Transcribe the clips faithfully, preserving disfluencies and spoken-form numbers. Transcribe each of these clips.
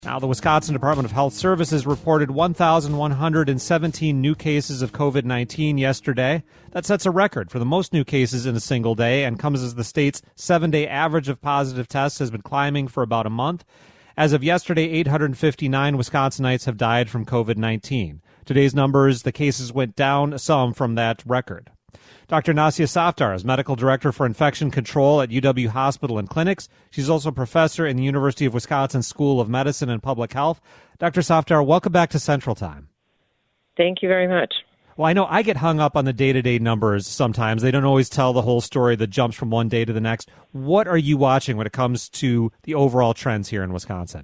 Now, the Wisconsin Department of Health Services reported one thousand one hundred seventeen new cases of COVID nineteen yesterday. That sets a record for the most new cases in a single day and comes as the state's seven-day average of positive tests has been climbing for about a month. As of yesterday, eight hundred fifty-nine Wisconsinites have died from COVID nineteen. Today's numbers, the cases went down some from that record. Doctor Nasya Safdar is Medical Director for Infection Control at U W Hospital and Clinics. She's also a professor in the University of Wisconsin School of Medicine and Public Health. Doctor Safdar, welcome back to Central Time. Thank you very much. Well, I know I get hung up on the day-to-day numbers sometimes. They don't always tell the whole story that jumps from one day to the next. What are you watching when it comes to the overall trends here in Wisconsin?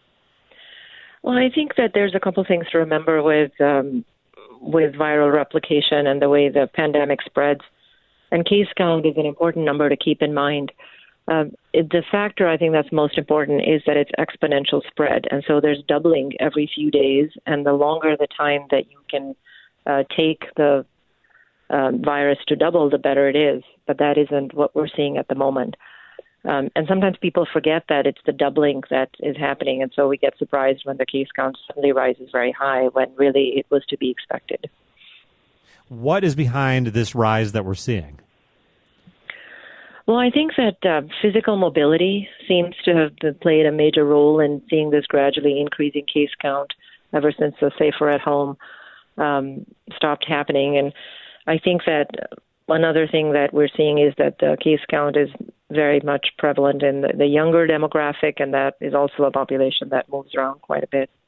Well, I think that there's a couple things to remember with um, with viral replication and the way the pandemic spreads. And case count is an important number to keep in mind. Um, it, the factor I think that's most important is that it's exponential spread. And so there's doubling every few days. And the longer the time that you can uh, take the uh, virus to double, the better it is. But that isn't what we're seeing at the moment. Um, and sometimes people forget that it's the doubling that is happening, and so we get surprised when the case count suddenly rises very high when really it was to be expected. What is behind this rise that we're seeing? Well, I think that uh, physical mobility seems to have played a major role in seeing this gradually increasing case count ever since the safer at home um, stopped happening. And I think that another thing that we're seeing is that the case count is very much prevalent in the, the younger demographic, and that is also a population that moves around quite a bit.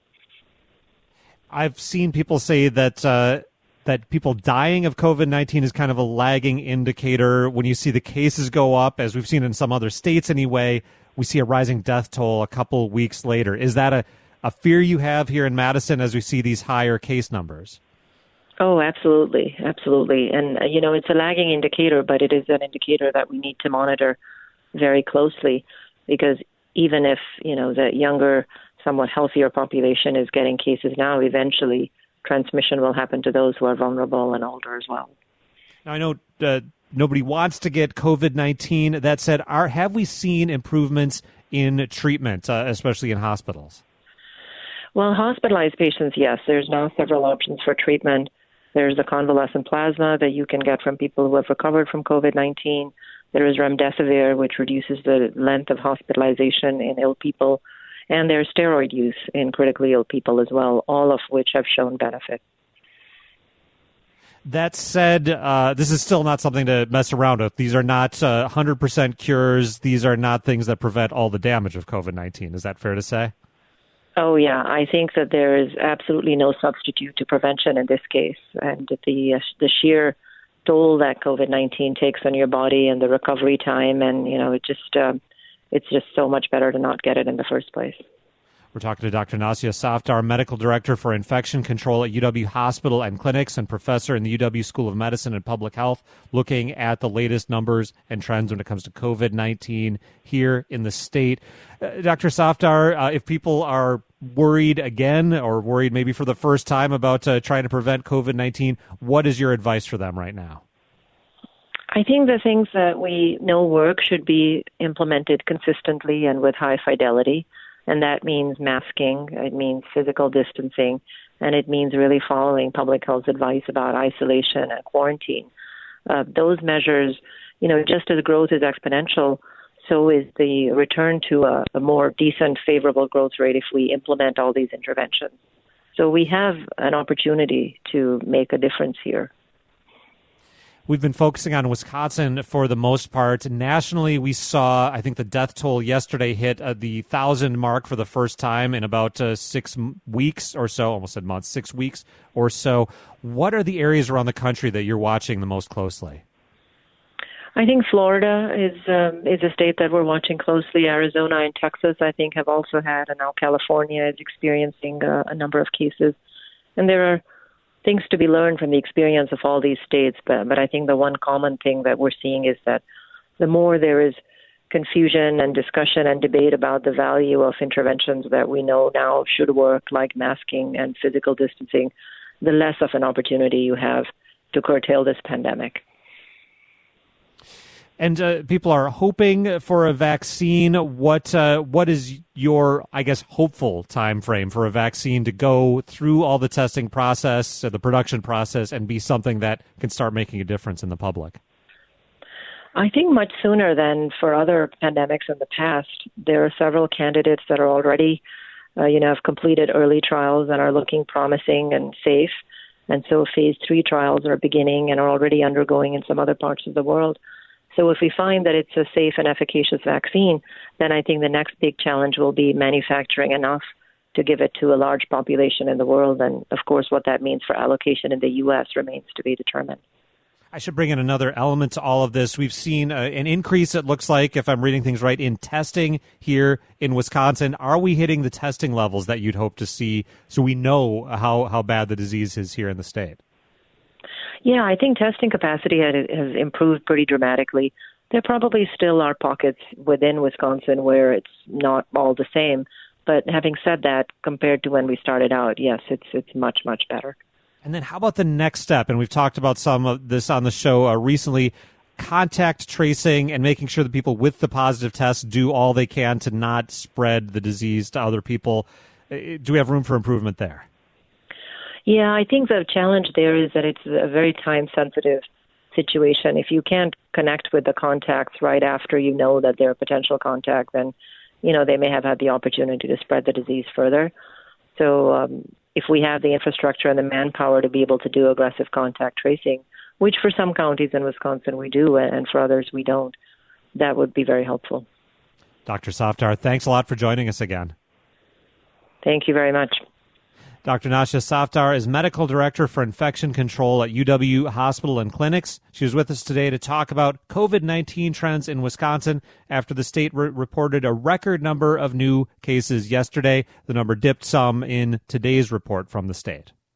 I've seen people say that uh, that people dying of COVID nineteen is kind of a lagging indicator. When you see the cases go up, as we've seen in some other states anyway, we see a rising death toll a couple weeks later. Is that a, a fear you have here in Madison as we see these higher case numbers? Oh, absolutely. Absolutely. And, uh, you know, it's a lagging indicator, but it is an indicator that we need to monitor very closely because even if, you know, the younger, somewhat healthier population is getting cases now, eventually transmission will happen to those who are vulnerable and older as well. Now, I know uh, nobody wants to get COVID nineteen. That said, are, have we seen improvements in treatment, uh, especially in hospitals? Well, hospitalized patients, yes. There's now several options for treatment. There's the convalescent plasma that you can get from people who have recovered from COVID nineteen. There is remdesivir, which reduces the length of hospitalization in ill people. And there's steroid use in critically ill people as well, all of which have shown benefit. That said, uh, this is still not something to mess around with. These are not uh, one hundred percent cures. These are not things that prevent all the damage of COVID nineteen. Is that fair to say? Oh, yeah. I think that there is absolutely no substitute to prevention in this case. And the uh, the sheer toll that COVID nineteen takes on your body and the recovery time, and, you know, it just um, it's just so much better to not get it in the first place. We're talking to Doctor Nasya Safdar, Medical Director for Infection Control at U W Hospital and Clinics and Professor in the U W School of Medicine and Public Health, looking at the latest numbers and trends when it comes to COVID nineteen here in the state. Uh, Doctor Safdar, uh, if people are worried again or worried maybe for the first time about uh, trying to prevent COVID nineteen, what is your advice for them right now? I think the things that we know work should be implemented consistently and with high fidelity. And that means masking, it means physical distancing, and it means really following public health advice about isolation and quarantine. Uh, those measures, you know, just as growth is exponential, so is the return to a, a more decent, favorable growth rate if we implement all these interventions. So we have an opportunity to make a difference here. We've been focusing on Wisconsin for the most part. Nationally, we saw, I think the death toll yesterday hit uh, the thousand mark for the first time in about uh, six m- weeks or so, almost said months, six weeks or so. What are the areas around the country that you're watching the most closely? I think Florida is um, is a state that we're watching closely. Arizona and Texas, I think, have also had, and now California is experiencing uh, a number of cases. And there are things to be learned from the experience of all these states, but, but I think the one common thing that we're seeing is that the more there is confusion and discussion and debate about the value of interventions that we know now should work, like masking and physical distancing, the less of an opportunity you have to curtail this pandemic. And uh, people are hoping for a vaccine. What uh, what is your, I guess, hopeful time frame for a vaccine to go through all the testing process, uh, the production process, and be something that can start making a difference in the public? I think much sooner than for other pandemics in the past. There are several candidates that are already, uh, you know, have completed early trials and are looking promising and safe. And so phase three trials are beginning and are already undergoing in some other parts of the world. So if we find that it's a safe and efficacious vaccine, then I think the next big challenge will be manufacturing enough to give it to a large population in the world. And, of course, what that means for allocation in the U S remains to be determined. I should bring in another element to all of this. We've seen uh, an increase, it looks like, if I'm reading things right, in testing here in Wisconsin. Are we hitting the testing levels that you'd hope to see so we know how, how bad the disease is here in the state? Yeah, I think testing capacity has improved pretty dramatically. There probably still are pockets within Wisconsin where it's not all the same. But having said that, compared to when we started out, yes, it's it's much, much better. And then how about the next step? And we've talked about some of this on the show uh, recently, contact tracing and making sure that people with the positive test do all they can to not spread the disease to other people. Do we have room for improvement there? Yeah, I think the challenge there is that it's a very time-sensitive situation. If you can't connect with the contacts right after you know that they're a potential contact, then, you know, they may have had the opportunity to spread the disease further. So um, if we have the infrastructure and the manpower to be able to do aggressive contact tracing, which for some counties in Wisconsin we do, and for others we don't, that would be very helpful. Doctor Safdar, thanks a lot for joining us again. Thank you very much. Doctor Nasha Safdar is Medical Director for Infection Control at U W Hospital and Clinics. She was with us today to talk about COVID nineteen trends in Wisconsin after the state re- reported a record number of new cases yesterday. The number dipped some in today's report from the state.